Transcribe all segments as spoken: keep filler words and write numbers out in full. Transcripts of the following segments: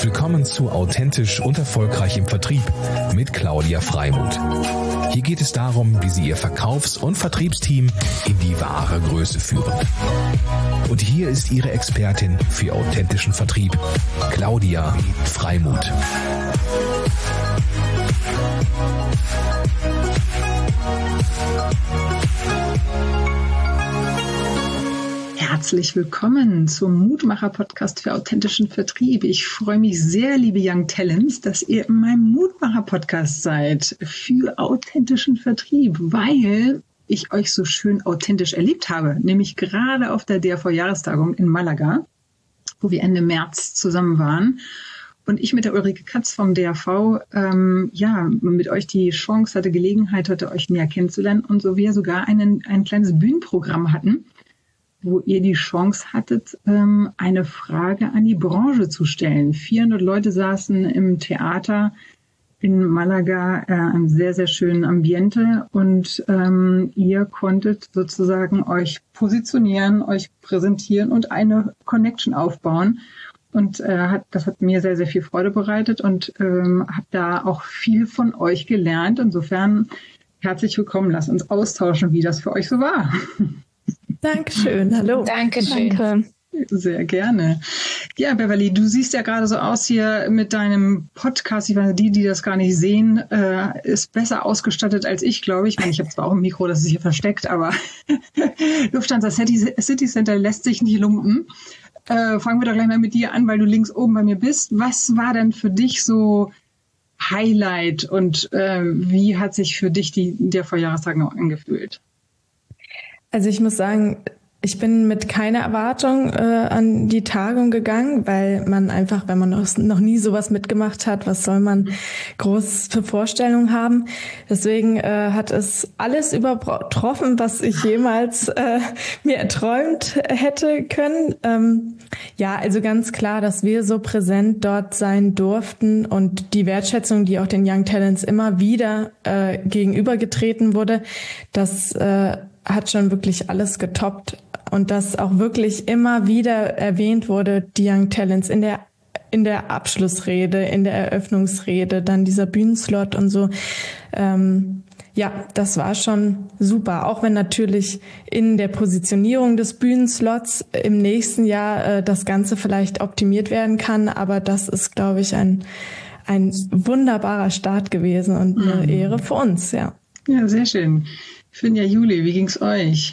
Willkommen zu Authentisch und Erfolgreich im Vertrieb mit Claudia Freimuth. Hier geht es darum, wie Sie Ihr Verkaufs- und Vertriebsteam in die wahre Größe führen. Und hier ist Ihre Expertin für authentischen Vertrieb, Claudia Freimuth. Herzlich willkommen zum Mutmacher-Podcast für authentischen Vertrieb. Ich freue mich sehr, liebe Young Talents, dass ihr in meinem Mutmacher-Podcast seid für authentischen Vertrieb, weil ich euch so schön authentisch erlebt habe, nämlich gerade auf der D R V-Jahrestagung in Malaga, wo wir Ende März zusammen waren. Und ich mit der Ulrike Katz vom D R V, ähm, ja, mit euch die Chance hatte, Gelegenheit hatte, euch näher kennenzulernen und so wir sogar einen, ein kleines Bühnenprogramm hatten, wo ihr die Chance hattet, ähm, eine Frage an die Branche zu stellen. vierhundert Leute saßen im Theater in Malaga, äh, einem sehr, sehr schönen Ambiente und ähm, ihr konntet sozusagen euch positionieren, euch präsentieren und eine Connection aufbauen. Und äh, hat, das hat mir sehr, sehr viel Freude bereitet und ähm, habe da auch viel von euch gelernt. Insofern herzlich willkommen. Lasst uns austauschen, wie das für euch so war. Dankeschön, hallo. Dankeschön. Danke. Sehr gerne. Ja, Beverly, du siehst ja gerade so aus hier mit deinem Podcast. Ich weiß, die, die das gar nicht sehen, äh, ist besser ausgestattet als ich, glaube ich. Ich meine, ich habe zwar auch ein Mikro, das ist hier versteckt, aber Lufthansa City, City Center lässt sich nicht lumpen. Äh, fangen wir doch gleich mal mit dir an, weil du links oben bei mir bist. Was war denn für dich so Highlight und äh, wie hat sich für dich die der Vorjahrestagen auch angefühlt? Also ich muss sagen, ich bin mit keiner Erwartung äh, an die Tagung gegangen, weil man einfach, wenn man noch, noch nie sowas mitgemacht hat, was soll man groß für Vorstellungen haben? Deswegen äh, hat es alles übertroffen, was ich jemals äh, mir erträumt hätte können. Ähm, ja, also ganz klar, dass wir so präsent dort sein durften und die Wertschätzung, die auch den Young Talents immer wieder äh, gegenübergetreten wurde, das äh, hat schon wirklich alles getoppt. Und dass auch wirklich immer wieder erwähnt wurde, die Young Talents in der in der Abschlussrede, in der Eröffnungsrede, dann dieser Bühnenslot und so. Ähm, ja, das war schon super. Auch wenn natürlich in der Positionierung des Bühnenslots im nächsten Jahr äh, das Ganze vielleicht optimiert werden kann. Aber das ist, glaube ich, ein ein wunderbarer Start gewesen und eine mhm. Ehre für uns, ja. Ja, sehr schön. Finja, Juli, wie ging's euch?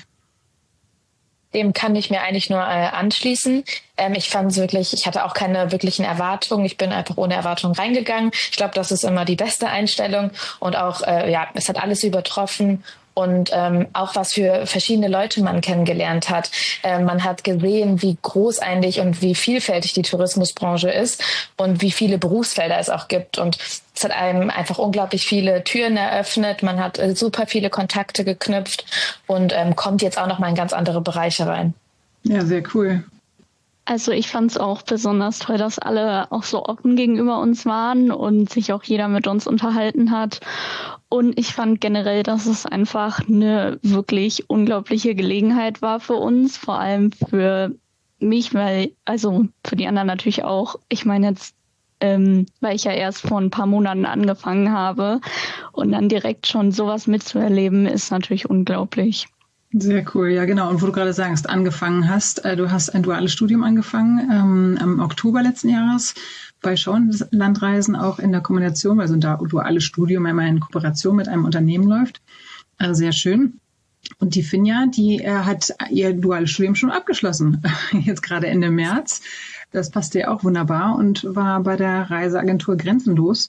Dem kann ich mir eigentlich nur äh, anschließen. Ähm, ich fand es wirklich, ich hatte auch keine wirklichen Erwartungen. Ich bin einfach ohne Erwartung reingegangen. Ich glaube, das ist immer die beste Einstellung. Und auch, äh, ja, es hat alles übertroffen. Und ähm, auch was für verschiedene Leute man kennengelernt hat. Ähm, man hat gesehen, wie groß eigentlich und wie vielfältig die Tourismusbranche ist und wie viele Berufsfelder es auch gibt. Und es hat einem einfach unglaublich viele Türen eröffnet. Man hat äh, super viele Kontakte geknüpft und ähm, kommt jetzt auch noch mal in ganz andere Bereiche rein. Ja, sehr cool. Also ich fand es auch besonders toll, dass alle auch so offen gegenüber uns waren und sich auch jeder mit uns unterhalten hat. Und ich fand generell, dass es einfach eine wirklich unglaubliche Gelegenheit war für uns, vor allem für mich, weil, also für die anderen natürlich auch. Ich meine jetzt, ähm, weil ich ja erst vor ein paar Monaten angefangen habe und dann direkt schon sowas mitzuerleben, ist natürlich unglaublich. Sehr cool, ja genau. Und wo du gerade sagst, angefangen hast, äh, du hast ein duales Studium angefangen ähm, im Oktober letzten Jahres bei Schauenlandreisen, auch in der Kombination, weil so ein duales Studium immer in Kooperation mit einem Unternehmen läuft. Also sehr schön. Und die Finja, die äh, hat ihr duales Studium schon abgeschlossen, jetzt gerade Ende März. Das passte ja auch wunderbar und war bei der Reiseagentur Grenzenlos.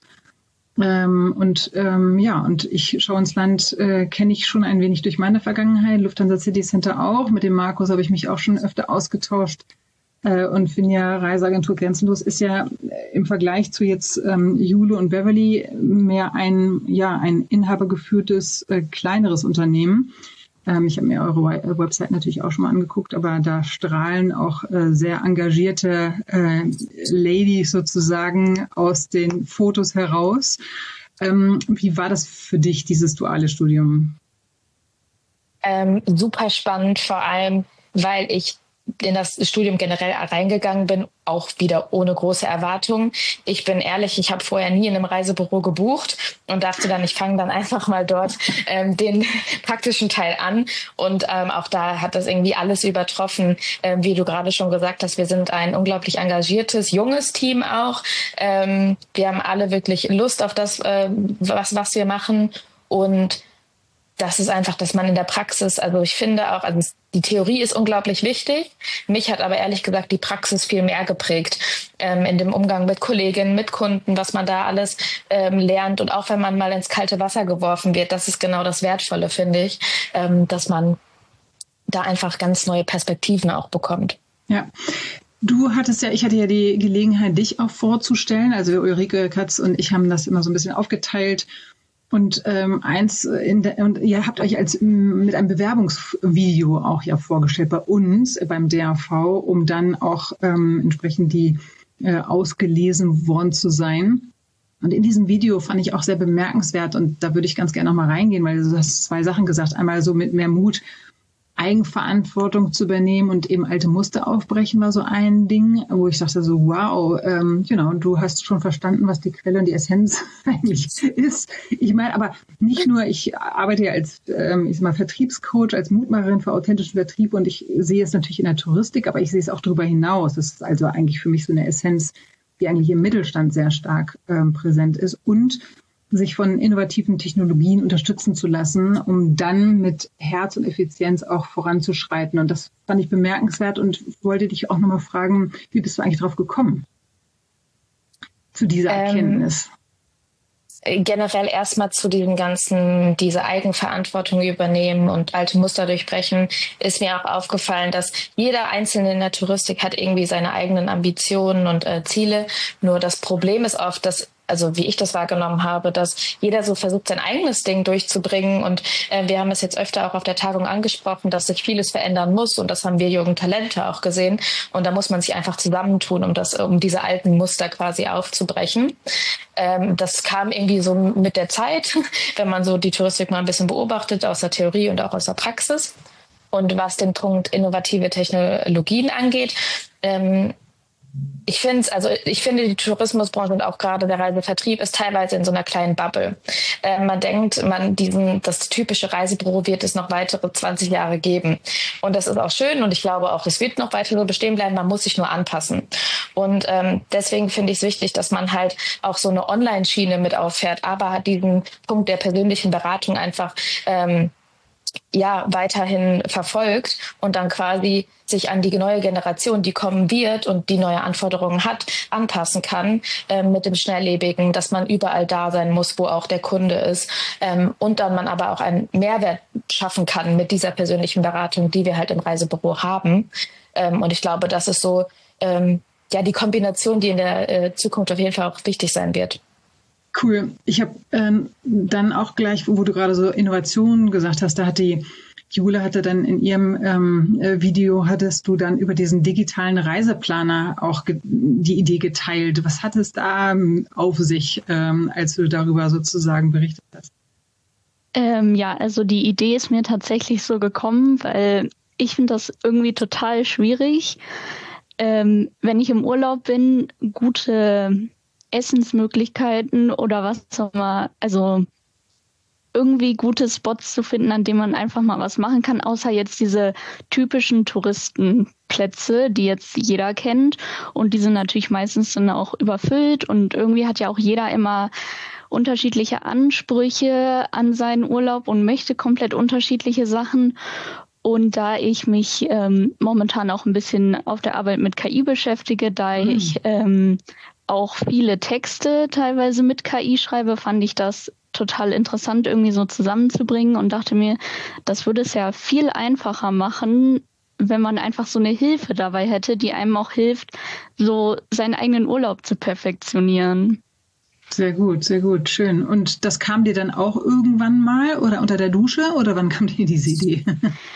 Ähm, und ähm, ja, und ich Schau ins Land äh, kenne ich schon ein wenig durch meine Vergangenheit, Lufthansa City Center auch. Mit dem Markus habe ich mich auch schon öfter ausgetauscht. Äh, und Finja, Reiseagentur Grenzenlos ist ja im Vergleich zu jetzt ähm, Jule und Beverly mehr ein ja ein inhabergeführtes, äh, kleineres Unternehmen. Ähm, ich habe mir eure Website natürlich auch schon mal angeguckt, aber da strahlen auch äh, sehr engagierte äh, Ladies sozusagen aus den Fotos heraus. Ähm, wie war das für dich, dieses duale Studium? Ähm, super spannend, vor allem, weil ich in das Studium generell reingegangen bin, auch wieder ohne große Erwartungen. Ich bin ehrlich, ich habe vorher nie in einem Reisebüro gebucht und dachte dann, ich fange dann einfach mal dort ähm, den praktischen Teil an. Und ähm, auch da hat das irgendwie alles übertroffen, ähm, wie du gerade schon gesagt hast. Wir sind ein unglaublich engagiertes, junges Team auch. Ähm, wir haben alle wirklich Lust auf das, äh, was, was wir machen. Und das ist einfach, dass man in der Praxis, also ich finde auch, also die Theorie ist unglaublich wichtig. Mich hat aber ehrlich gesagt die Praxis viel mehr geprägt, ähm, in dem Umgang mit Kolleginnen, mit Kunden, was man da alles ähm, lernt. Und auch wenn man mal ins kalte Wasser geworfen wird, das ist genau das Wertvolle, finde ich, ähm, dass man da einfach ganz neue Perspektiven auch bekommt. Ja. Du hattest ja, ich hatte ja die Gelegenheit, dich auch vorzustellen. Also Ulrike Katz und ich haben das immer so ein bisschen aufgeteilt. Und ähm, eins in der, und ihr habt euch als mit einem Bewerbungsvideo auch ja vorgestellt bei uns beim D A V, um dann auch ähm, entsprechend die äh, ausgelesen worden zu sein. Und in diesem Video fand ich auch sehr bemerkenswert, und da würde ich ganz gerne noch mal reingehen, weil du hast zwei Sachen gesagt. Einmal so mit mehr Mut, Eigenverantwortung zu übernehmen und eben alte Muster aufbrechen war so ein Ding, wo ich dachte so, wow, ähm, genau, du hast schon verstanden, was die Quelle und die Essenz eigentlich ist. Ich meine, aber nicht nur, ich arbeite ja als, ähm, ich sag mal, Vertriebscoach, als Mutmacherin für authentischen Vertrieb, und ich sehe es natürlich in der Touristik, aber ich sehe es auch darüber hinaus. Das ist also eigentlich für mich so eine Essenz, die eigentlich im Mittelstand sehr stark ähm, präsent ist, und sich von innovativen Technologien unterstützen zu lassen, um dann mit Herz und Effizienz auch voranzuschreiten. Und das fand ich bemerkenswert und wollte dich auch nochmal fragen, wie bist du eigentlich drauf gekommen, zu dieser Erkenntnis? Ähm, generell erstmal zu diesem ganzen, diese Eigenverantwortung übernehmen und alte Muster durchbrechen, ist mir auch aufgefallen, dass jeder Einzelne in der Touristik hat irgendwie seine eigenen Ambitionen und äh, Ziele. Nur das Problem ist oft, dass, also wie ich das wahrgenommen habe, dass jeder so versucht, sein eigenes Ding durchzubringen. Und äh, wir haben es jetzt öfter auch auf der Tagung angesprochen, dass sich vieles verändern muss. Und das haben wir jungen Talente auch gesehen. Und da muss man sich einfach zusammentun, um das, um diese alten Muster quasi aufzubrechen. Ähm, das kam irgendwie so mit der Zeit, wenn man so die Touristik mal ein bisschen beobachtet, aus der Theorie und auch aus der Praxis. Und was den Punkt innovative Technologien angeht, ähm, Ich finde, also ich finde, die Tourismusbranche und auch gerade der Reisevertrieb ist teilweise in so einer kleinen Bubble. Äh, man denkt, man diesen, das typische Reisebüro wird es noch weitere zwanzig Jahre geben. Und das ist auch schön, und ich glaube auch, es wird noch weiter so bestehen bleiben. Man muss sich nur anpassen. Und ähm, deswegen finde ich es wichtig, dass man halt auch so eine Online-Schiene mit auffährt, aber diesen Punkt der persönlichen Beratung einfach ähm, ja weiterhin verfolgt und dann quasi sich an die neue Generation, die kommen wird und die neue Anforderungen hat, anpassen kann, äh, mit dem Schnelllebigen, dass man überall da sein muss, wo auch der Kunde ist, ähm, und dann man aber auch einen Mehrwert schaffen kann mit dieser persönlichen Beratung, die wir halt im Reisebüro haben. Ähm, und ich glaube, das ist so ähm, ja die Kombination, die in der äh, Zukunft auf jeden Fall auch wichtig sein wird. Cool. Ich habe ähm, dann auch gleich, wo du gerade so Innovationen gesagt hast, da hat die Jule hatte dann in ihrem ähm, Video, hattest du dann über diesen digitalen Reiseplaner auch ge- die Idee geteilt. Was hat es da ähm, auf sich, ähm, als du darüber sozusagen berichtet hast? Ähm, ja, also die Idee ist mir tatsächlich so gekommen, weil ich finde das irgendwie total schwierig, ähm, wenn ich im Urlaub bin, gute Essensmöglichkeiten oder was auch immer, also irgendwie gute Spots zu finden, an denen man einfach mal was machen kann, außer jetzt diese typischen Touristenplätze, die jetzt jeder kennt, und die sind natürlich meistens dann auch überfüllt, und irgendwie hat ja auch jeder immer unterschiedliche Ansprüche an seinen Urlaub und möchte komplett unterschiedliche Sachen. Und da ich mich ähm, momentan auch ein bisschen auf der Arbeit mit K I beschäftige, da mhm. ich ähm, auch viele Texte teilweise mit K I schreibe, fand ich das total interessant, irgendwie so zusammenzubringen, und dachte mir, das würde es ja viel einfacher machen, wenn man einfach so eine Hilfe dabei hätte, die einem auch hilft, so seinen eigenen Urlaub zu perfektionieren. Sehr gut, sehr gut, schön. Und das kam dir dann auch irgendwann mal oder unter der Dusche, oder wann kam dir diese Idee?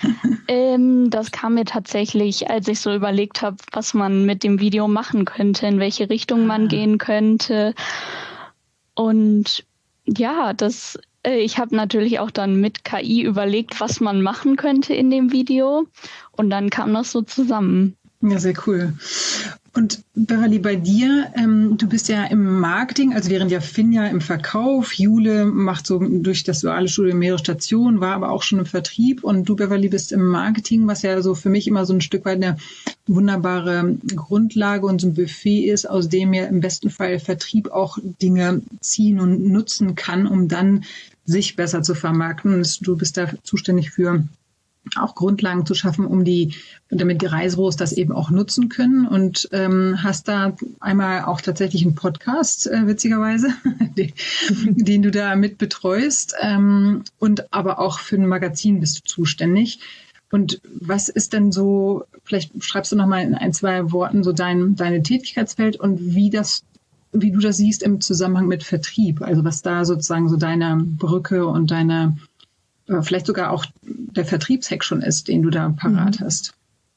ähm, das kam mir tatsächlich, als ich so überlegt habe, was man mit dem Video machen könnte, in welche Richtung man ah. gehen könnte. Und ja, das Ich habe natürlich auch dann mit K I überlegt, was man machen könnte in dem Video. Und dann kam das so zusammen. Ja, sehr cool. Und Beverly, bei dir, ähm, du bist ja im Marketing, also während ja Finn ja im Verkauf, Jule macht so durch das duale Studium mehrere Stationen, war aber auch schon im Vertrieb, und du, Beverly, bist im Marketing, was ja so für mich immer so ein Stück weit eine wunderbare Grundlage und so ein Buffet ist, aus dem ja im besten Fall Vertrieb auch Dinge ziehen und nutzen kann, um dann sich besser zu vermarkten. Und du bist da zuständig für auch Grundlagen zu schaffen, um die, damit die Reisebüros das eben auch nutzen können, und ähm, hast da einmal auch tatsächlich einen Podcast, äh, witzigerweise, den, den du da mit betreust, ähm, und aber auch für ein Magazin bist du zuständig. Und was ist denn so, vielleicht schreibst du noch mal in ein, zwei Worten so dein deine Tätigkeitsfeld und wie das, wie du das siehst im Zusammenhang mit Vertrieb, also was da sozusagen so deine Brücke und deine vielleicht sogar auch der Vertriebshack schon ist, den du da parat hast.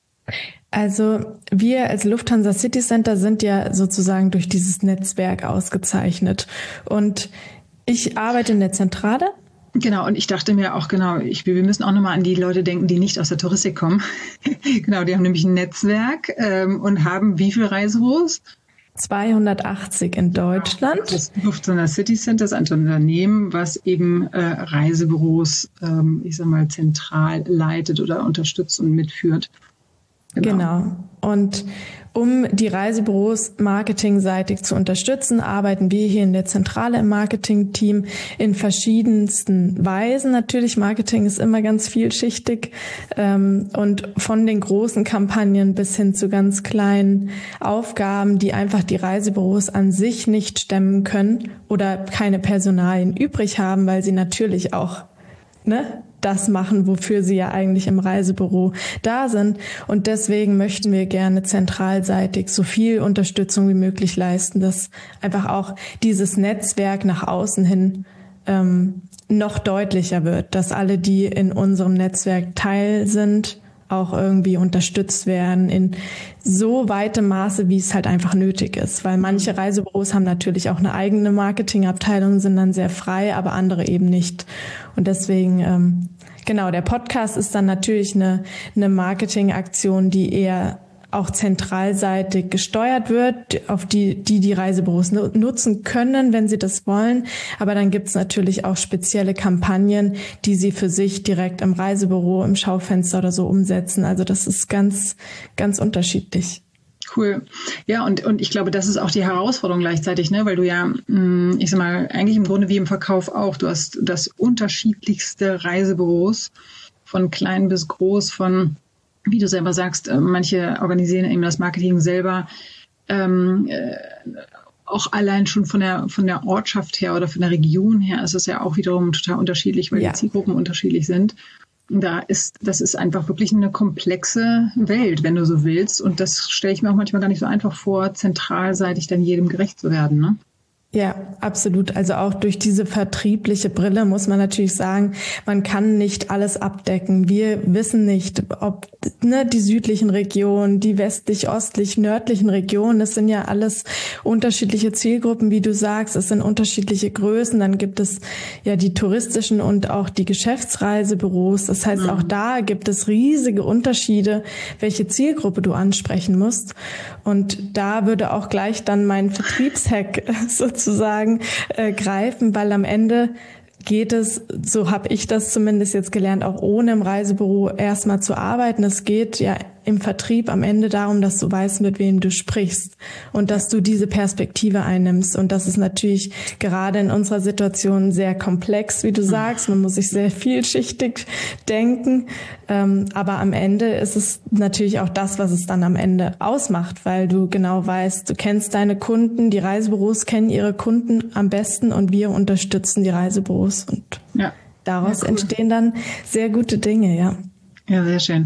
Also wir als Lufthansa City Center sind ja sozusagen durch dieses Netzwerk ausgezeichnet. Und ich arbeite in der Zentrale. Genau, und ich dachte mir auch, genau, ich, wir müssen auch nochmal an die Leute denken, die nicht aus der Touristik kommen. Genau, die haben nämlich ein Netzwerk ähm, und haben wie viele Reisebüros? zweihundertachtzig in Deutschland. Das Lufthansa City Center ist ein Unternehmen, was eben äh, Reisebüros, ähm, ich sag mal, zentral leitet oder unterstützt und mitführt. Genau. genau. Und um die Reisebüros marketingseitig zu unterstützen, arbeiten wir hier in der Zentrale im Marketing-Team in verschiedensten Weisen. Natürlich, Marketing ist immer ganz vielschichtig, ähm, und von den großen Kampagnen bis hin zu ganz kleinen Aufgaben, die einfach die Reisebüros an sich nicht stemmen können oder keine Personalien übrig haben, weil sie natürlich auch, ne, das machen, wofür sie ja eigentlich im Reisebüro da sind. Und deswegen möchten wir gerne zentralseitig so viel Unterstützung wie möglich leisten, dass einfach auch dieses Netzwerk nach außen hin ähm, noch deutlicher wird, dass alle, die in unserem Netzwerk Teil sind, auch irgendwie unterstützt werden in so weitem Maße, wie es halt einfach nötig ist. Weil manche Reisebüros haben natürlich auch eine eigene Marketingabteilung, sind dann sehr frei, aber andere eben nicht. Und deswegen, ähm, genau, der Podcast ist dann natürlich eine, eine Marketingaktion, die eher auch zentralseitig gesteuert wird, auf die die, die Reisebüros nutzen können, wenn sie das wollen. Aber dann gibt's natürlich auch spezielle Kampagnen, die sie für sich direkt im Reisebüro, im Schaufenster oder so umsetzen. Also das ist ganz, ganz unterschiedlich. Cool. Ja, und, und ich glaube, das ist auch die Herausforderung gleichzeitig, ne, weil du ja, ich sag mal, eigentlich im Grunde wie im Verkauf auch, du hast das unterschiedlichste Reisebüros, von klein bis groß, von, wie du selber sagst, manche organisieren eben das Marketing selber, ähm, äh, auch allein schon von der von der Ortschaft her oder von der Region her ist es ja auch wiederum total unterschiedlich, weil ja. die Zielgruppen unterschiedlich sind. Da ist, das ist einfach wirklich eine komplexe Welt, wenn du so willst. Und das stelle ich mir auch manchmal gar nicht so einfach vor, zentralseitig dann jedem gerecht zu werden, ne? Ja, absolut. Also auch durch diese vertriebliche Brille muss man natürlich sagen, man kann nicht alles abdecken. Wir wissen nicht, ob ne, die südlichen Regionen, die westlich-ostlich, nördlichen Regionen, das sind ja alles unterschiedliche Zielgruppen, wie du sagst. Es sind unterschiedliche Größen. Dann gibt es ja die touristischen und auch die Geschäftsreisebüros. Das heißt, auch da gibt es riesige Unterschiede, welche Zielgruppe du ansprechen musst. Und da würde auch gleich dann mein Vertriebshack sozusagen äh, greifen, weil am Ende geht es, so habe ich das zumindest jetzt gelernt, auch ohne im Reisebüro erstmal zu arbeiten. Es geht ja im Vertrieb am Ende darum, dass du weißt, mit wem du sprichst und dass du diese Perspektive einnimmst. Und das ist natürlich gerade in unserer Situation sehr komplex, wie du sagst. Man muss sich sehr vielschichtig denken. Ähm, aber am Ende ist es natürlich auch das, was es dann am Ende ausmacht, weil du genau weißt, du kennst deine Kunden, die Reisebüros kennen ihre Kunden am besten und wir unterstützen die Reisebüros. Und ja. daraus ja, cool. entstehen dann sehr gute Dinge, ja. Ja, sehr schön.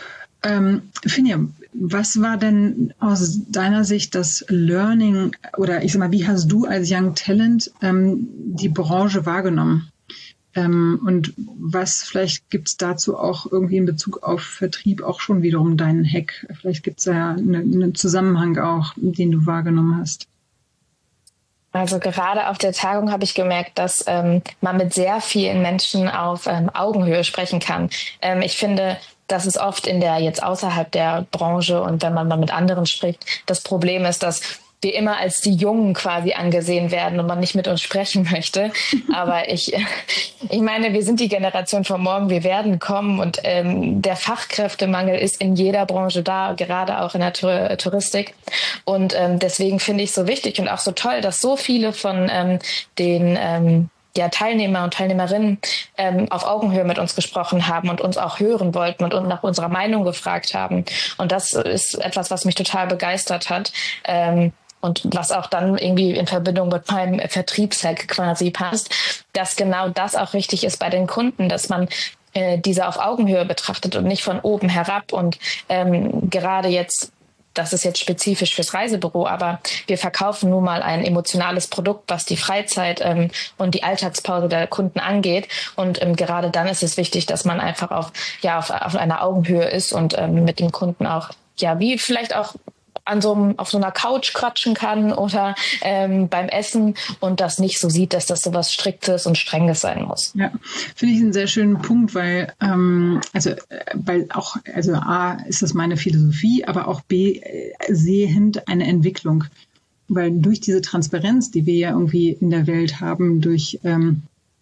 Ähm, Finja, was war denn aus deiner Sicht das Learning oder ich sag mal, wie hast du als Young Talent ähm, die Branche wahrgenommen? Ähm, und was, vielleicht gibt es dazu auch irgendwie in Bezug auf Vertrieb auch schon wiederum deinen Hack? Vielleicht gibt es ja eine, einen Zusammenhang auch, den du wahrgenommen hast. Also gerade auf der Tagung habe ich gemerkt, dass ähm, man mit sehr vielen Menschen auf ähm, Augenhöhe sprechen kann. Ähm, ich finde, dass es oft in der jetzt außerhalb der Branche und wenn man mal mit anderen spricht, das Problem ist, dass wir immer als die Jungen quasi angesehen werden und man nicht mit uns sprechen möchte. Aber ich, ich meine, wir sind die Generation von morgen, wir werden kommen und ähm, der Fachkräftemangel ist in jeder Branche da, gerade auch in der Tour- Touristik. Und ähm, deswegen finde ich es so wichtig und auch so toll, dass so viele von ähm, den ähm, ja, Teilnehmer und Teilnehmerinnen ähm, auf Augenhöhe mit uns gesprochen haben und uns auch hören wollten und uns nach unserer Meinung gefragt haben. Und das ist etwas, was mich total begeistert hat. Ähm, Und was auch dann irgendwie in Verbindung mit meinem Vertriebshack quasi passt, dass genau das auch wichtig ist bei den Kunden, dass man äh, diese auf Augenhöhe betrachtet und nicht von oben herab. Und ähm, gerade jetzt, das ist jetzt spezifisch fürs Reisebüro, aber wir verkaufen nun mal ein emotionales Produkt, was die Freizeit ähm, und die Alltagspause der Kunden angeht. Und ähm, gerade dann ist es wichtig, dass man einfach auf, ja, auf, auf einer Augenhöhe ist und ähm, mit dem Kunden auch, ja, wie vielleicht auch an so einem, auf so einer Couch quatschen kann oder ähm, beim Essen und das nicht so sieht, dass das so was Striktes und Strenges sein muss. Ja, finde ich einen sehr schönen Punkt, weil ähm, also weil auch also A ist das meine Philosophie, aber auch B äh, sehend eine Entwicklung, weil durch diese Transparenz, die wir ja irgendwie in der Welt haben, durch ähm,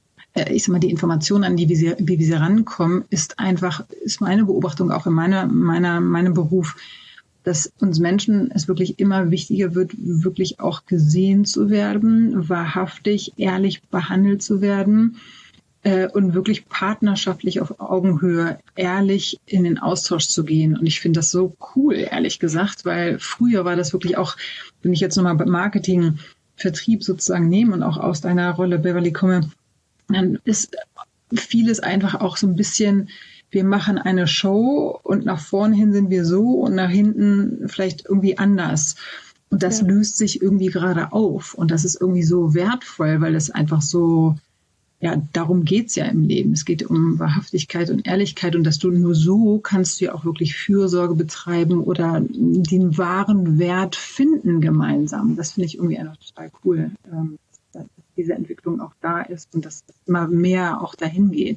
ich sag mal, die Informationen, an die wir, sie, wie wir sie rankommen, ist einfach, ist meine Beobachtung auch in meiner, meiner, meinem Beruf, dass uns Menschen es wirklich immer wichtiger wird, wirklich auch gesehen zu werden, wahrhaftig, ehrlich behandelt zu werden äh, und wirklich partnerschaftlich auf Augenhöhe ehrlich in den Austausch zu gehen. Und ich finde das so cool, ehrlich gesagt, weil früher war das wirklich auch, wenn ich jetzt nochmal beim Marketing, Vertrieb sozusagen nehme und auch aus deiner Rolle, Beverly, komme, dann ist vieles einfach auch so ein bisschen, wir machen eine Show und nach vorne hin sind wir so und nach hinten vielleicht irgendwie anders. Und das ja. löst sich irgendwie gerade auf. Und das ist irgendwie so wertvoll, weil es einfach so, ja, darum geht's ja im Leben. Es geht um Wahrhaftigkeit und Ehrlichkeit und dass du nur so kannst du ja auch wirklich Fürsorge betreiben oder den wahren Wert finden gemeinsam. Das finde ich irgendwie einfach total cool, dass diese Entwicklung auch da ist und dass es immer mehr auch dahin geht.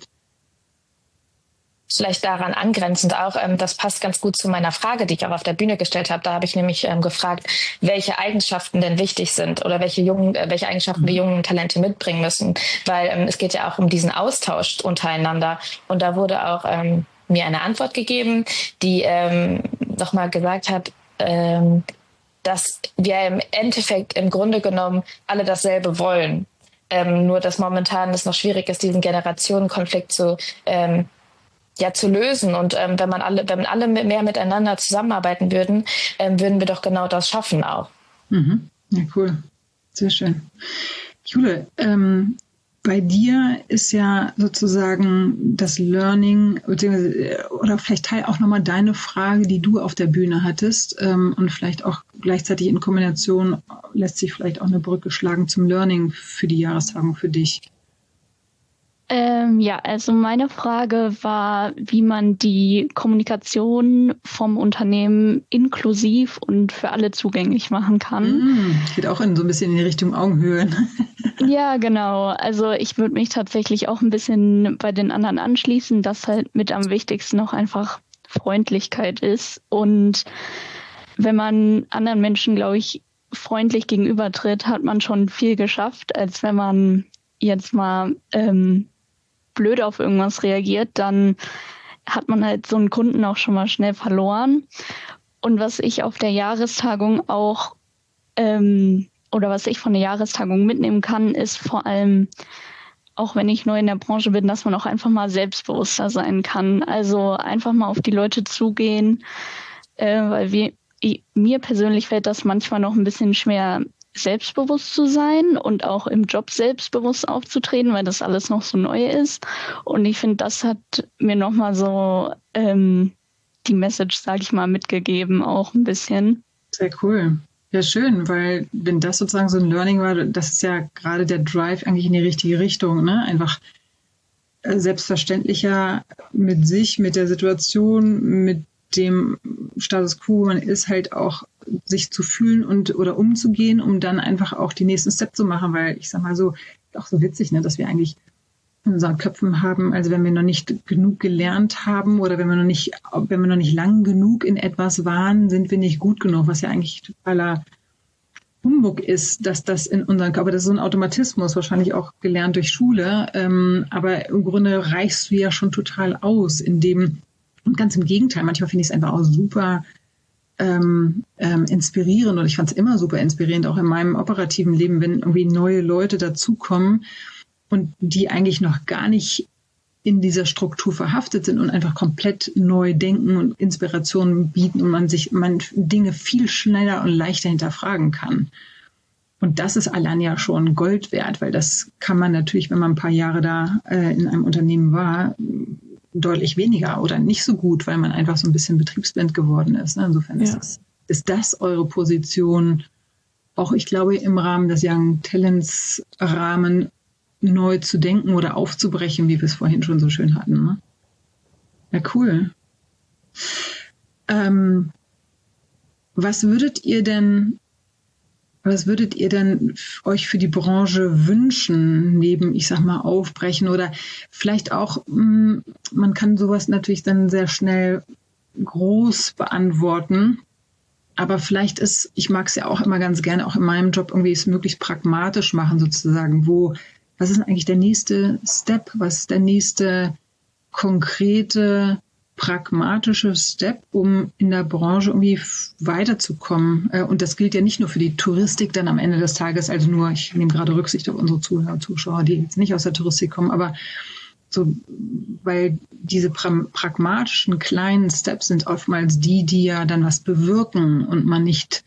Vielleicht daran angrenzend auch, ähm, das passt ganz gut zu meiner Frage, die ich auch auf der Bühne gestellt habe. Da habe ich nämlich ähm, gefragt, welche Eigenschaften denn wichtig sind oder welche jungen, äh, welche Eigenschaften mhm. die jungen Talente mitbringen müssen. Weil ähm, es geht ja auch um diesen Austausch untereinander. Und da wurde auch ähm, mir eine Antwort gegeben, die ähm, nochmal gesagt hat, ähm, dass wir im Endeffekt im Grunde genommen alle dasselbe wollen. Ähm, nur dass momentan es noch schwierig ist, diesen Generationenkonflikt zu ähm, ja zu lösen und ähm, wenn man alle wenn alle mehr miteinander zusammenarbeiten würden, ähm, würden wir doch genau das schaffen auch. Mhm. Ja, cool, sehr schön. Jule, ähm, bei dir ist ja sozusagen das Learning beziehungsweise oder vielleicht teil auch nochmal deine Frage, die du auf der Bühne hattest ähm, und vielleicht auch gleichzeitig in Kombination lässt sich vielleicht auch eine Brücke schlagen zum Learning für die Jahrestagung für dich. Ähm, ja, also meine Frage war, wie man die Kommunikation vom Unternehmen inklusiv und für alle zugänglich machen kann. Mm, geht auch in so ein bisschen in die Richtung Augenhöhe. Ja, genau. Also ich würde mich tatsächlich auch ein bisschen bei den anderen anschließen, dass halt mit am wichtigsten auch einfach Freundlichkeit ist. Und wenn man anderen Menschen, glaube ich, freundlich gegenübertritt, hat man schon viel geschafft, als wenn man jetzt mal ähm, blöd auf irgendwas reagiert, dann hat man halt so einen Kunden auch schon mal schnell verloren. Und was ich auf der Jahrestagung auch ähm, oder was ich von der Jahrestagung mitnehmen kann, ist vor allem, auch wenn ich neu in der Branche bin, dass man auch einfach mal selbstbewusster sein kann. Also einfach mal auf die Leute zugehen, äh, weil wir, ich, mir persönlich fällt das manchmal noch ein bisschen schwer, selbstbewusst zu sein und auch im Job selbstbewusst aufzutreten, weil das alles noch so neu ist. Und ich finde, das hat mir nochmal so ähm, die Message, sage ich mal, mitgegeben, auch ein bisschen. Sehr cool. Ja, schön, weil wenn das sozusagen so ein Learning war, das ist ja gerade der Drive eigentlich in die richtige Richtung, ne? Einfach selbstverständlicher mit sich, mit der Situation, mit dem Status quo, man ist halt auch sich zu fühlen und oder umzugehen, um dann einfach auch die nächsten Steps zu machen, weil ich sag mal so, auch so witzig, ne, dass wir eigentlich in unseren Köpfen haben, also wenn wir noch nicht genug gelernt haben oder wenn wir noch nicht, wenn wir noch nicht lang genug in etwas waren, sind wir nicht gut genug, was ja eigentlich totaler Humbug ist, dass das in unseren Körper, das ist so ein Automatismus, wahrscheinlich auch gelernt durch Schule, ähm, aber im Grunde reichst du ja schon total aus, in dem, und ganz im Gegenteil, manchmal finde ich es einfach auch super ähm, ähm, inspirierend und ich fand es immer super inspirierend, auch in meinem operativen Leben, wenn irgendwie neue Leute dazukommen und die eigentlich noch gar nicht in dieser Struktur verhaftet sind und einfach komplett neu denken und Inspirationen bieten und man sich man Dinge viel schneller und leichter hinterfragen kann. Und das ist allein ja schon Gold wert, weil das kann man natürlich, wenn man ein paar Jahre da äh, in einem Unternehmen war, deutlich weniger oder nicht so gut, weil man einfach so ein bisschen betriebsblind geworden ist. Insofern ja. ist, das, ist das eure Position, auch ich glaube im Rahmen des Young Talents Rahmen neu zu denken oder aufzubrechen, wie wir es vorhin schon so schön hatten. Ne? Ja, cool. Ähm, was würdet ihr denn Was würdet ihr denn euch für die Branche wünschen, neben, ich sag mal, Aufbrechen oder vielleicht auch, man kann sowas natürlich dann sehr schnell groß beantworten, aber vielleicht ist, ich mag es ja auch immer ganz gerne, auch in meinem Job irgendwie es möglichst pragmatisch machen sozusagen, wo, was ist denn eigentlich der nächste Step, was ist der nächste konkrete pragmatische Step, um in der Branche irgendwie weiterzukommen. Und das gilt ja nicht nur für die Touristik dann am Ende des Tages, also nur, ich nehme gerade Rücksicht auf unsere Zuhörer und Zuschauer, die jetzt nicht aus der Touristik kommen, aber so, weil diese pra- pragmatischen kleinen Steps sind oftmals die, die ja dann was bewirken und man nicht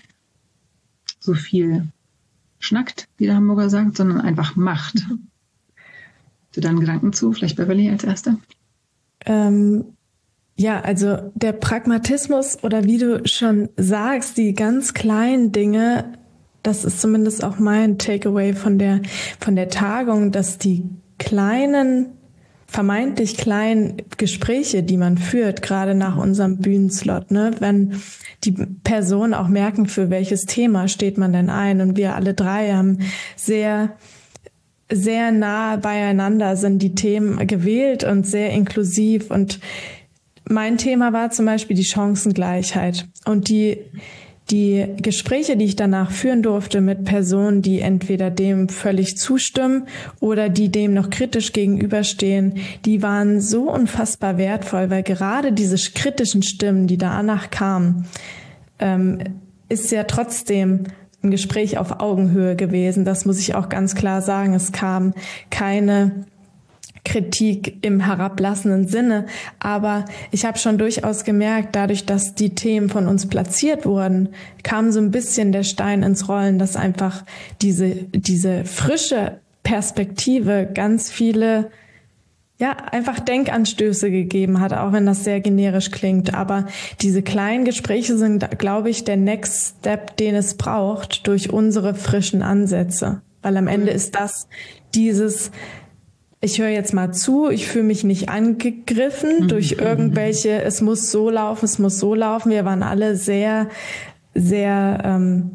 so viel schnackt, wie der Hamburger sagt, sondern einfach macht. Mhm. Hast du da einen Gedanken zu? Vielleicht Beverly als Erste? Ähm Ja, also der Pragmatismus oder wie du schon sagst, die ganz kleinen Dinge, das ist zumindest auch mein Takeaway von der, von der Tagung, dass die kleinen, vermeintlich kleinen Gespräche, die man führt, gerade nach unserem Bühnenslot, ne, wenn die Personen auch merken, für welches Thema steht man denn ein, und wir alle drei haben sehr sehr nah beieinander sind die Themen gewählt und sehr inklusiv, und mein Thema war zum Beispiel die Chancengleichheit, und die die Gespräche, die ich danach führen durfte mit Personen, die entweder dem völlig zustimmen oder die dem noch kritisch gegenüberstehen, die waren so unfassbar wertvoll, weil gerade diese kritischen Stimmen, die danach kamen, ähm, ist ja trotzdem ein Gespräch auf Augenhöhe gewesen. Das muss ich auch ganz klar sagen. Es kam keine Kritik im herablassenden Sinne, aber ich habe schon durchaus gemerkt, dadurch, dass die Themen von uns platziert wurden, kam so ein bisschen der Stein ins Rollen, dass einfach diese diese frische Perspektive ganz viele, ja, einfach Denkanstöße gegeben hat, auch wenn das sehr generisch klingt. Aber diese kleinen Gespräche sind, glaube ich, der Next Step, den es braucht durch unsere frischen Ansätze, weil am Ende ist das dieses: Ich höre jetzt mal zu, ich fühle mich nicht angegriffen mhm. durch irgendwelche, es muss so laufen, es muss so laufen. Wir waren alle sehr, sehr, ähm,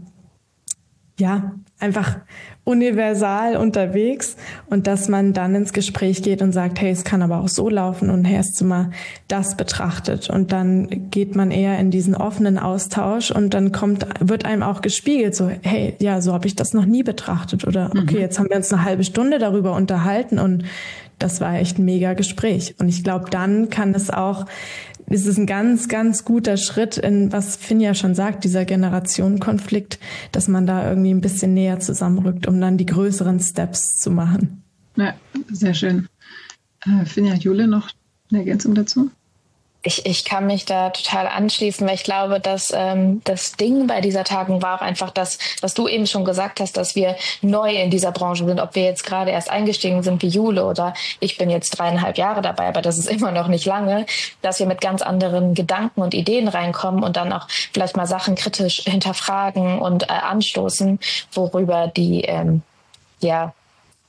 ja, einfach universal unterwegs, und dass man dann ins Gespräch geht und sagt, hey, es kann aber auch so laufen, und hey, hast du mal das betrachtet, und dann geht man eher in diesen offenen Austausch, und dann kommt, wird einem auch gespiegelt, so, hey, ja, so habe ich das noch nie betrachtet, oder okay, jetzt haben wir uns eine halbe Stunde darüber unterhalten, und das war echt ein mega Gespräch, und ich glaube, dann kann es auch, es ist ein ganz, ganz guter Schritt in, was Finn ja schon sagt, dieser Generationenkonflikt, dass man da irgendwie ein bisschen näher zusammenrückt, um dann die größeren Steps zu machen. Ja, sehr schön. Äh, Finn, ja, Jule, noch eine Ergänzung dazu? Ich, ich kann mich da total anschließen, weil ich glaube, dass ähm, das Ding bei dieser Tagung war auch einfach das, was du eben schon gesagt hast, dass wir neu in dieser Branche sind, ob wir jetzt gerade erst eingestiegen sind wie Jule oder ich bin jetzt dreieinhalb Jahre dabei, aber das ist immer noch nicht lange, dass wir mit ganz anderen Gedanken und Ideen reinkommen und dann auch vielleicht mal Sachen kritisch hinterfragen und äh, anstoßen, worüber die ähm, ja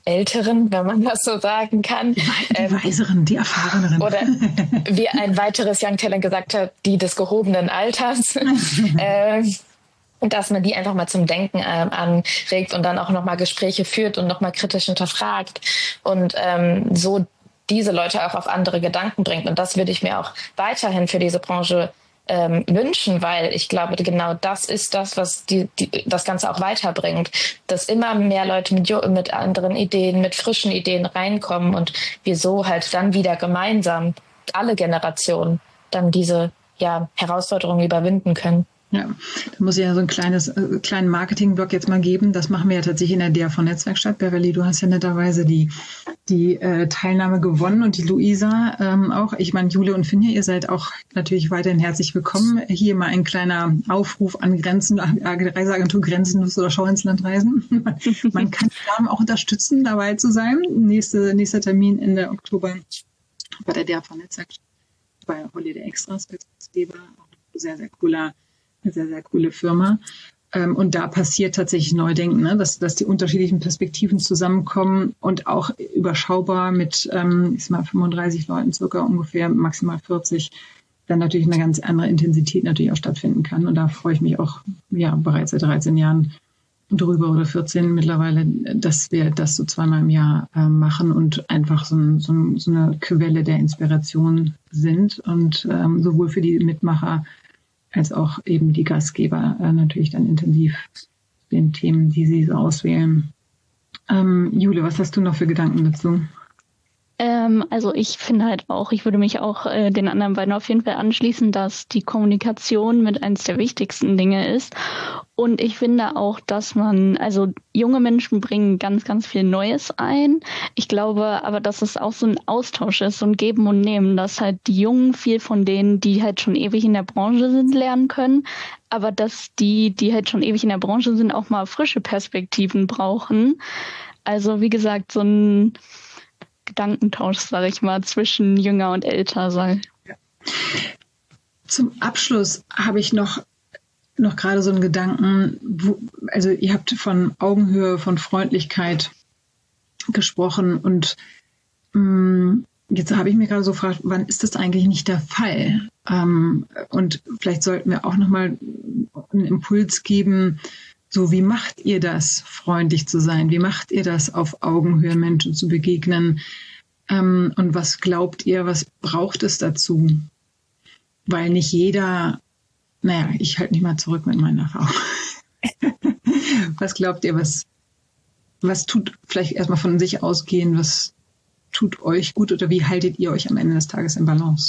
Älteren, wenn man das so sagen kann. Die, die ähm, Weiseren, die Erfahreneren. Oder wie ein weiteres Young Talent gesagt hat, die des gehobenen Alters. ähm, dass man die einfach mal zum Denken ähm, anregt und dann auch nochmal Gespräche führt und nochmal kritisch hinterfragt und ähm, so diese Leute auch auf andere Gedanken bringt. Und das würde ich mir auch weiterhin für diese Branche ähm, wünschen, weil ich glaube, genau das ist das, was die, die, das Ganze auch weiterbringt, dass immer mehr Leute mit, mit anderen Ideen, mit frischen Ideen reinkommen und wir so halt dann wieder gemeinsam, alle Generationen, dann diese ja, Herausforderungen überwinden können. Ja, da muss ich ja so ein kleines, äh, kleinen Marketing-Blog jetzt mal geben. Das machen wir ja tatsächlich in der D A V-Netzwerkstatt. Beverly, du hast ja netterweise die, die äh, Teilnahme gewonnen und die Luisa ähm, auch. Ich meine, Jule und Finja, ihr seid auch natürlich weiterhin herzlich willkommen. Hier mal ein kleiner Aufruf an Grenzen, Reiseagentur Grenzenlos oder Schau ins Land reisen. Man, man kann die Damen auch unterstützen, dabei zu sein. Nächste, nächster Termin Ende Oktober bei der D A V-Netzwerkstatt, bei Holiday Extras, Gastgeber. Sehr, sehr cooler Eine sehr, sehr coole Firma. Und da passiert tatsächlich Neudenken, ne? dass, dass die unterschiedlichen Perspektiven zusammenkommen und auch überschaubar mit ähm, ich sag mal fünfunddreißig Leuten circa ungefähr, maximal vierzig, dann natürlich eine ganz andere Intensität natürlich auch stattfinden kann. Und da freue ich mich auch ja bereits seit dreizehn Jahren drüber oder vierzehn mittlerweile, dass wir das so zweimal im Jahr äh, machen und einfach so, ein, so, ein, so eine Quelle der Inspiration sind und ähm, sowohl für die Mitmacher als auch eben die Gastgeber äh, natürlich dann intensiv den Themen, die sie so auswählen. Ähm, Jule, was hast du noch für Gedanken dazu? Ähm, also ich finde halt auch, ich würde mich auch äh, den anderen beiden auf jeden Fall anschließen, dass die Kommunikation mit eins der wichtigsten Dinge ist. Und ich finde auch, dass man, also junge Menschen bringen ganz, ganz viel Neues ein. Ich glaube aber, dass es auch so ein Austausch ist, so ein Geben und Nehmen, dass halt die Jungen viel von denen, die halt schon ewig in der Branche sind, lernen können. Aber dass die, die halt schon ewig in der Branche sind, auch mal frische Perspektiven brauchen. Also wie gesagt, so ein Gedankentausch, sage ich mal, zwischen jünger und älter sein. Ja. Zum Abschluss habe ich noch noch gerade so einen Gedanken, wo, also ihr habt von Augenhöhe, von Freundlichkeit gesprochen und mh, jetzt habe ich mir gerade so gefragt, wann ist das eigentlich nicht der Fall? Ähm, und vielleicht sollten wir auch nochmal einen Impuls geben, so wie macht ihr das, freundlich zu sein? Wie macht ihr das, auf Augenhöhe Menschen zu begegnen? Ähm, und was glaubt ihr, was braucht es dazu? Weil nicht jeder, naja, ich halte nicht mal zurück mit meiner Erfahrung. Was glaubt ihr, was, was tut, vielleicht erstmal von sich ausgehen, was tut euch gut oder wie haltet ihr euch am Ende des Tages in Balance?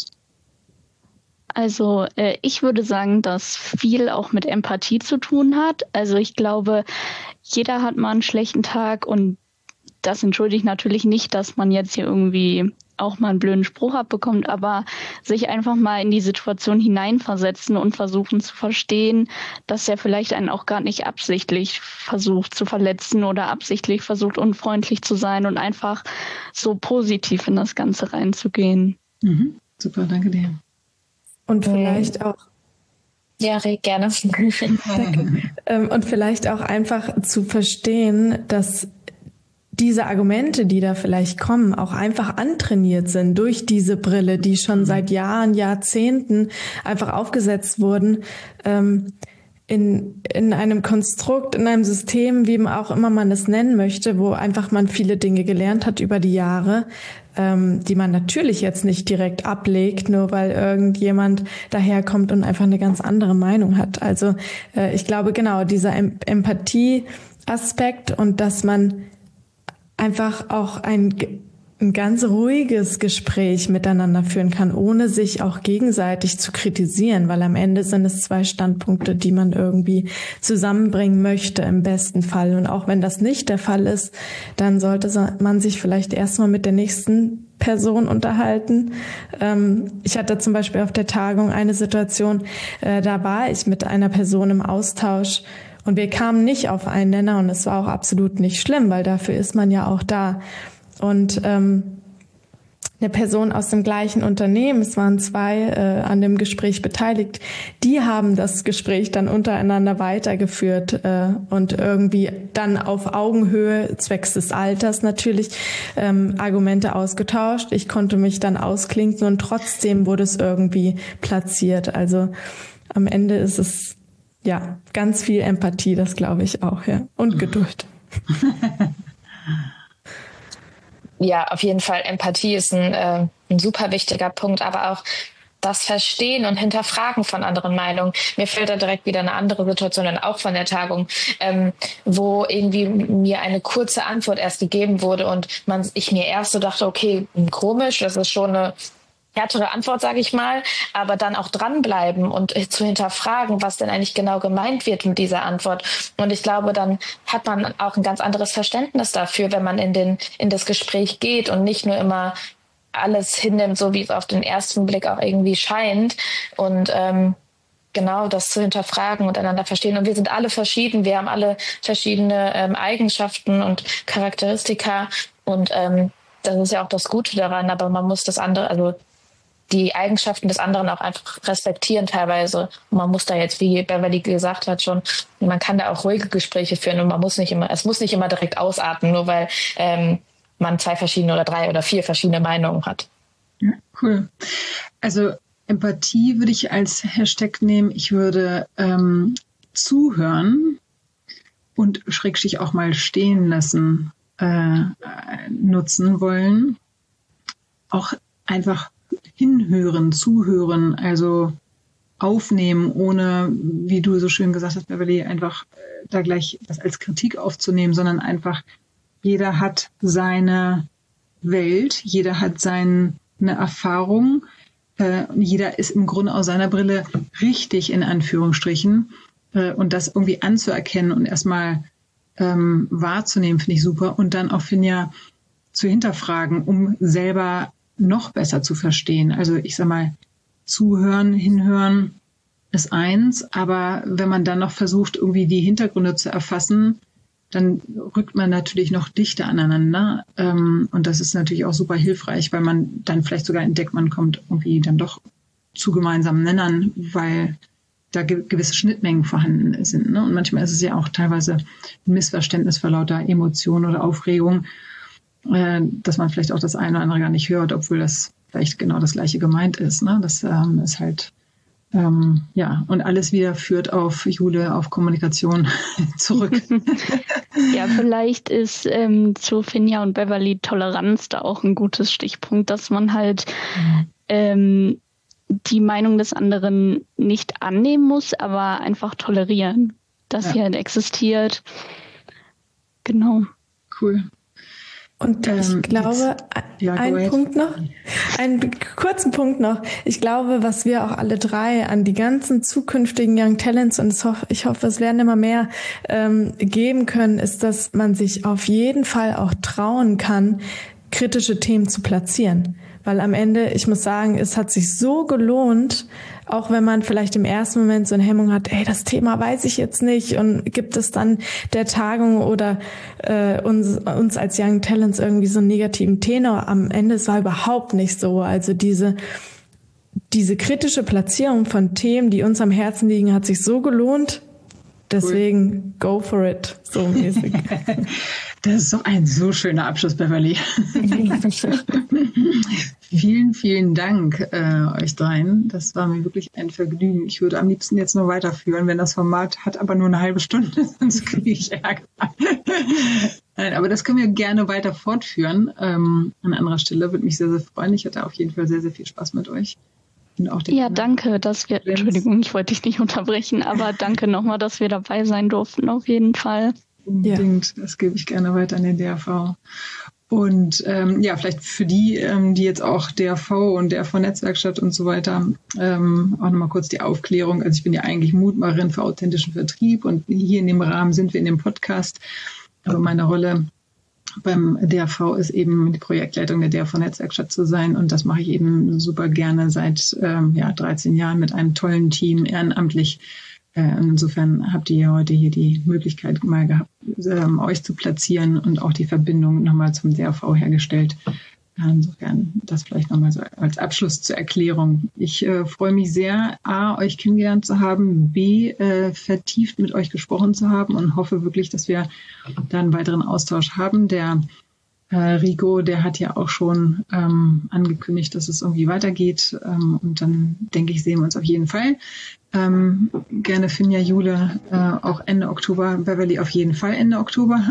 Also äh, ich würde sagen, dass viel auch mit Empathie zu tun hat. Also ich glaube, jeder hat mal einen schlechten Tag und das entschuldigt natürlich nicht, dass man jetzt hier irgendwie auch mal einen blöden Spruch abbekommt, aber sich einfach mal in die Situation hineinversetzen und versuchen zu verstehen, dass er vielleicht einen auch gar nicht absichtlich versucht zu verletzen oder absichtlich versucht, unfreundlich zu sein und einfach so positiv in das Ganze reinzugehen. Mhm. Super, danke dir. Und vielleicht auch Ja, gerne. Und vielleicht auch einfach zu verstehen, dass diese Argumente, die da vielleicht kommen, auch einfach antrainiert sind durch diese Brille, die schon seit Jahren, Jahrzehnten einfach aufgesetzt wurden, ähm, in, in einem Konstrukt, in einem System, wie auch immer man es nennen möchte, wo einfach man viele Dinge gelernt hat über die Jahre, ähm, die man natürlich jetzt nicht direkt ablegt, nur weil irgendjemand daherkommt und einfach eine ganz andere Meinung hat. Also äh, ich glaube genau, dieser em- Empathie-Aspekt und dass man einfach auch ein, ein ganz ruhiges Gespräch miteinander führen kann, ohne sich auch gegenseitig zu kritisieren, weil am Ende sind es zwei Standpunkte, die man irgendwie zusammenbringen möchte im besten Fall. Und auch wenn das nicht der Fall ist, dann sollte man sich vielleicht erstmal mit der nächsten Person unterhalten. Ich hatte zum Beispiel auf der Tagung eine Situation, da war ich mit einer Person im Austausch, und wir kamen nicht auf einen Nenner und es war auch absolut nicht schlimm, weil dafür ist man ja auch da. Und ähm, eine Person aus dem gleichen Unternehmen, es waren zwei äh, an dem Gespräch beteiligt, die haben das Gespräch dann untereinander weitergeführt äh, und irgendwie dann auf Augenhöhe, zwecks des Alters natürlich, ähm, Argumente ausgetauscht. Ich konnte mich dann ausklinken und trotzdem wurde es irgendwie platziert. Also am Ende ist es ja ganz viel Empathie, das glaube ich auch, ja, und Geduld. Ja, auf jeden Fall. Empathie ist ein, äh, ein super wichtiger Punkt, aber auch das Verstehen und Hinterfragen von anderen Meinungen. Mir fällt da direkt wieder eine andere Situation, dann auch von der Tagung, ähm, wo irgendwie mir eine kurze Antwort erst gegeben wurde und man, ich mir erst so dachte, okay, komisch, das ist schon eine härtere Antwort, sage ich mal, aber dann auch dranbleiben und zu hinterfragen, was denn eigentlich genau gemeint wird mit dieser Antwort. Und ich glaube, dann hat man auch ein ganz anderes Verständnis dafür, wenn man in den in das Gespräch geht und nicht nur immer alles hinnimmt, so wie es auf den ersten Blick auch irgendwie scheint. Und ähm, genau das zu hinterfragen und einander verstehen. Und wir sind alle verschieden. Wir haben alle verschiedene ähm, Eigenschaften und Charakteristika. Und ähm, das ist ja auch das Gute daran. Aber man muss das andere, also die Eigenschaften des anderen auch einfach respektieren teilweise. Und man muss da jetzt, wie Beverly gesagt hat schon, man kann da auch ruhige Gespräche führen und man muss nicht immer, es muss nicht immer direkt ausatmen, nur weil ähm, man zwei verschiedene oder drei oder vier verschiedene Meinungen hat. Ja, cool. Also Empathie würde ich als Hashtag nehmen. Ich würde ähm, zuhören und Schrägstrich auch mal stehen lassen äh, nutzen wollen. Auch einfach hinhören, zuhören, also aufnehmen, ohne, wie du so schön gesagt hast, Beverly, einfach da gleich das als Kritik aufzunehmen, sondern einfach, jeder hat seine Welt, jeder hat seine Erfahrung, äh, jeder ist im Grunde aus seiner Brille richtig, in Anführungsstrichen, äh, und das irgendwie anzuerkennen und erstmal ähm, wahrzunehmen, finde ich super, und dann auch, Finja, zu hinterfragen, um selber noch besser zu verstehen. Also ich sag mal, zuhören, hinhören ist eins, aber wenn man dann noch versucht, irgendwie die Hintergründe zu erfassen, dann rückt man natürlich noch dichter aneinander. Und das ist natürlich auch super hilfreich, weil man dann vielleicht sogar entdeckt, man kommt irgendwie dann doch zu gemeinsamen Nennern, weil da gewisse Schnittmengen vorhanden sind. Und manchmal ist es ja auch teilweise ein Missverständnis vor lauter Emotion oder Aufregung, dass man vielleicht auch das eine oder andere gar nicht hört, obwohl das vielleicht genau das Gleiche gemeint ist. Ne? Das ähm, ist halt, ähm, ja, und alles wieder führt auf Jule, auf Kommunikation zurück. Ja, vielleicht ist ähm, zu Finja und Beverly Toleranz da auch ein gutes Stichpunkt, dass man halt ähm, die Meinung des anderen nicht annehmen muss, aber einfach tolerieren, dass ja. sie halt existiert. Genau. Cool. Und ich ähm, glaube, ja, ein Punkt noch, einen kurzen Punkt noch. Ich glaube, was wir auch alle drei an die ganzen zukünftigen Young Talents, und ich hoffe, es werden immer mehr, ähm, geben können, ist, dass man sich auf jeden Fall auch trauen kann, kritische Themen zu platzieren. Weil am Ende, ich muss sagen, es hat sich so gelohnt, auch wenn man vielleicht im ersten Moment so eine Hemmung hat, ey, das Thema weiß ich jetzt nicht, und gibt es dann der Tagung oder äh, uns, uns als Young Talents irgendwie so einen negativen Tenor. Am Ende, es war überhaupt nicht so. Also diese diese kritische Platzierung von Themen, die uns am Herzen liegen, hat sich so gelohnt. Deswegen cool. Go for it, so mäßig. Das ist doch ein so schöner Abschluss, Beverly. Vielen, vielen Dank äh, euch dreien. Das war mir wirklich ein Vergnügen. Ich würde am liebsten jetzt nur weiterführen, wenn das Format hat aber nur eine halbe Stunde, sonst kriege ich Ärger. Nein, aber das können wir gerne weiter fortführen. Ähm, an anderer Stelle würde mich sehr, sehr freuen. Ich hatte auf jeden Fall sehr, sehr viel Spaß mit euch. Und auch ja, danke, dass wir, Entschuldigung, ich wollte dich nicht unterbrechen, aber danke nochmal, dass wir dabei sein durften, auf jeden Fall. Unbedingt, ja. Das gebe ich gerne weiter an den D R V. Und ähm, ja, vielleicht für die, ähm, die jetzt auch D R V und D R V-Netzwerkstatt und so weiter, ähm, auch nochmal kurz die Aufklärung. Also ich bin ja eigentlich Mutmacherin für authentischen Vertrieb und hier in dem Rahmen sind wir in dem Podcast. Aber meine Rolle beim D R V ist eben die Projektleitung der D R V-Netzwerkstatt zu sein, und das mache ich eben super gerne seit ähm, ja, dreizehn Jahren mit einem tollen Team, ehrenamtlich. Äh, insofern habt ihr heute hier die Möglichkeit mal gehabt, ähm, euch zu platzieren und auch die Verbindung nochmal zum D R V hergestellt. Insofern das vielleicht nochmal so als Abschluss zur Erklärung. Ich äh, freue mich sehr, A, euch kennengelernt zu haben, B, äh, vertieft mit euch gesprochen zu haben und hoffe wirklich, dass wir da einen weiteren Austausch haben. Der äh, Rico, der hat ja auch schon ähm, angekündigt, dass es irgendwie weitergeht. Ähm, und dann denke ich, sehen wir uns auf jeden Fall. Ähm, gerne Finja, Jule, äh, auch Ende Oktober, Beverly auf jeden Fall Ende Oktober.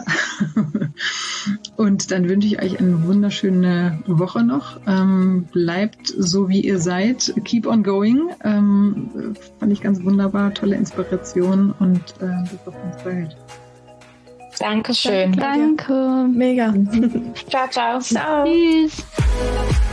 Und dann wünsche ich euch eine wunderschöne Woche noch. Ähm, bleibt so, wie ihr seid. Keep on going. Ähm, fand ich ganz wunderbar. Tolle Inspiration und äh, bis auf uns bald. Dankeschön. Danke. Mega. Ciao, ciao. Ciao. Tschüss.